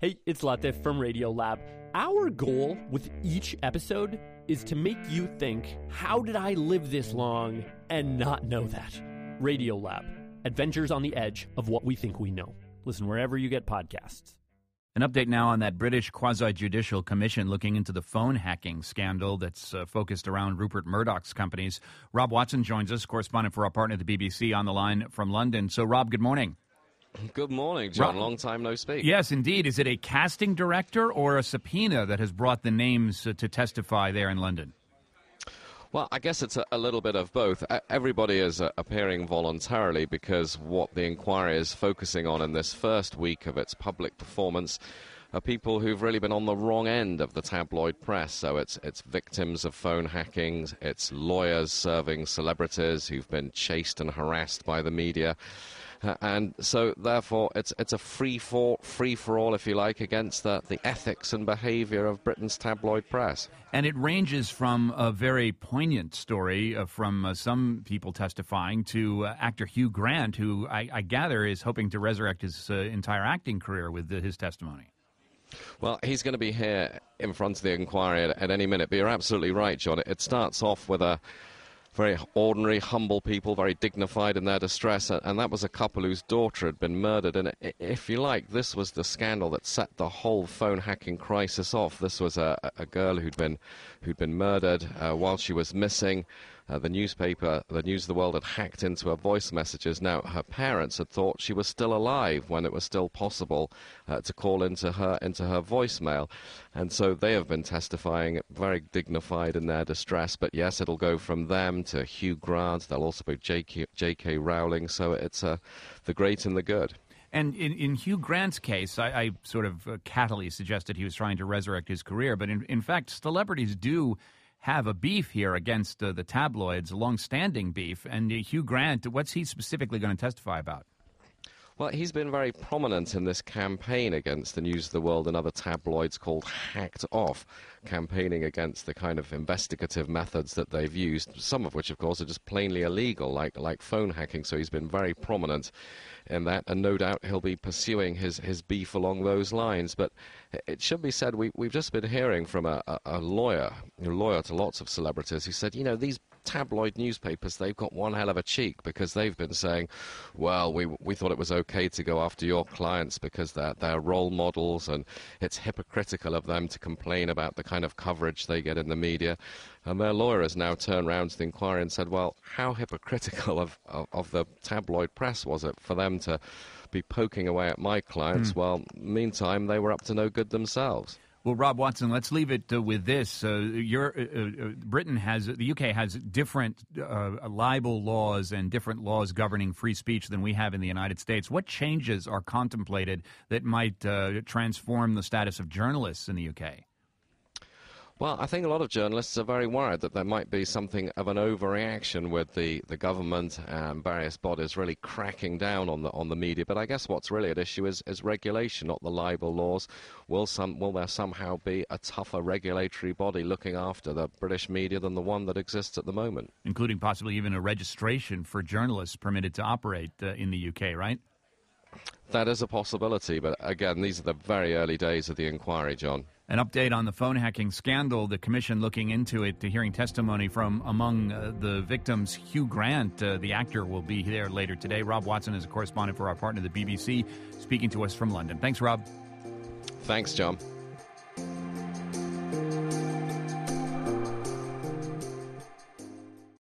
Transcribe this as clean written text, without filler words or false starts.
Hey, it's Latif from Radiolab. Our goal with each episode is to make you think, how did I live this long and not know that? Radiolab, adventures on the edge of what we think we know. Listen wherever you get podcasts. An update now on that British quasi-judicial commission looking into the phone hacking scandal that's focused around Rupert Murdoch's companies. Rob Watson joins us, correspondent for our partner, the BBC, on the line from London. So, Rob, good morning. Good morning, John. Long time no speak. Yes, indeed. Is it a casting director or a subpoena that has brought the names to testify there in London? Well, I guess it's a little bit of both. Everybody is appearing voluntarily because what the inquiry is focusing on in this first week of its public performance are people who've really been on the wrong end of the tabloid press. So it's victims of phone hacking, it's lawyers serving celebrities who've been chased and harassed by the media. And so, therefore, it's a free-for-all, if you like, against the ethics and behavior of Britain's tabloid press. And it ranges from a very poignant story from some people testifying to actor Hugh Grant, who I gather is hoping to resurrect his entire acting career with his testimony. Well, he's going to be here in front of the inquiry at any minute, but you're absolutely right, John. It starts off with a very ordinary, humble people, very dignified in their distress, and that was a couple whose daughter had been murdered. And if you like, this was the scandal that set the whole phone hacking crisis off. This was a girl who'd been murdered while she was missing. The newspaper, the News of the World, had hacked into her voice messages. Now, her parents had thought she was still alive when it was still possible to call into her voicemail. And so they have been testifying very dignified in their distress. But yes, it'll go from them to Hugh Grant. There'll also be J.K. Rowling. So it's the great and the good. And in Hugh Grant's case, I sort of cattily suggested he was trying to resurrect his career. But in fact, celebrities do have a beef here against the tabloids, a long-standing beef. And Hugh Grant, what's he specifically going to testify about? Well, he's been very prominent in this campaign against the News of the World and other tabloids called Hacked Off, campaigning against the kind of investigative methods that they've used, some of which, of course, are just plainly illegal, like phone hacking. So he's been very prominent in that, and no doubt he'll be pursuing his beef along those lines. But it should be said, we've just been hearing from a lawyer to lots of celebrities who said, you know, these tabloid newspapers, they've got one hell of a cheek, because they've been saying, well, we thought it was okay to go after your clients because they're role models, and it's hypocritical of them to complain about the kind of coverage they get in the media. And their lawyer has now turned around to the inquiry and said, well, how hypocritical of the tabloid press was it for them to be poking away at my clients? Well, meantime, they were up to no good themselves. Well, Rob Watson, let's leave it with this. Britain has, the UK has different libel laws and different laws governing free speech than we have in the United States. What changes are contemplated that might transform the status of journalists in the UK? Well, I think a lot of journalists are very worried that there might be something of an overreaction with the government and various bodies really cracking down on the media. But I guess what's really at issue is regulation, not the libel laws. Will there somehow be a tougher regulatory body looking after the British media than the one that exists at the moment? Including possibly even a registration for journalists permitted to operate in the UK, right? That is a possibility, but again, these are the very early days of the inquiry, John. An update on the phone hacking scandal, the commission looking into it, hearing testimony from among the victims. Hugh Grant, the actor, will be there later today. Rob Watson is a correspondent for our partner, the BBC, speaking to us from London. Thanks, Rob. Thanks, John.